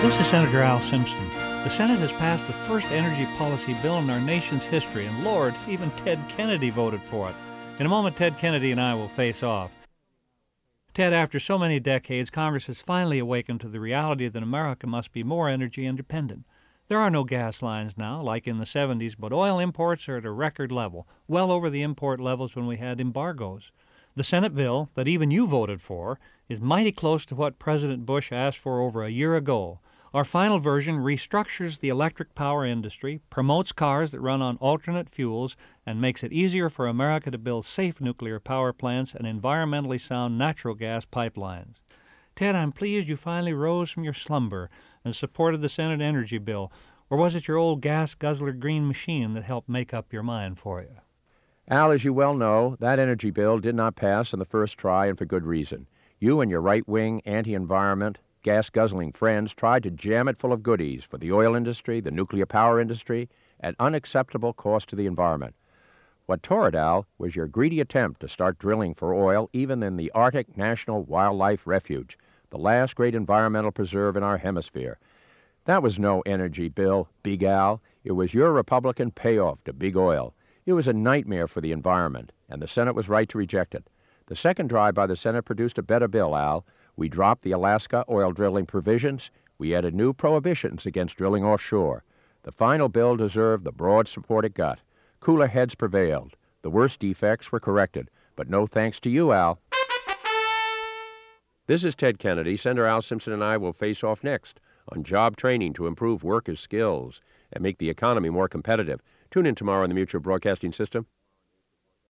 This is Senator Al Simpson. The Senate has passed the first energy policy bill in our nation's history, and Lord, even Ted Kennedy voted for it. In a moment, Ted Kennedy and I will face off. Ted, after so many decades, Congress has finally awakened to the reality that America must be more energy independent. There are no gas lines now, like in the 70s, but oil imports are at a record level, well over the import levels when we had embargoes. The Senate bill that even you voted for is mighty close to what President Bush asked for over a year ago. Our final version restructures the electric power industry, promotes cars that run on alternate fuels, and makes it easier for America to build safe nuclear power plants and environmentally sound natural gas pipelines. Ted, I'm pleased you finally rose from your slumber and supported the Senate energy bill, or was it your old gas-guzzler green machine that helped make up your mind for you? Al, as you well know, that energy bill did not pass in the first try, and for good reason. You and your right-wing, anti-environment, gas-guzzling friends tried to jam it full of goodies for the oil industry, the nuclear power industry, at unacceptable cost to the environment. What tore it, Al, was your greedy attempt to start drilling for oil even in the Arctic National Wildlife Refuge, the last great environmental preserve in our hemisphere. That was no energy bill, Big Al. It was your Republican payoff to big oil. It was a nightmare for the environment, and the Senate was right to reject it. The second drive by the Senate produced a better bill, Al. We dropped the Alaska oil drilling provisions. We added new prohibitions against drilling offshore. The final bill deserved the broad support it got. Cooler heads prevailed. The worst defects were corrected, but no thanks to you, Al. This is Ted Kennedy. Senator Al Simpson and I will face off next on job training to improve workers' skills and make the economy more competitive. Tune in tomorrow on the Mutual Broadcasting System.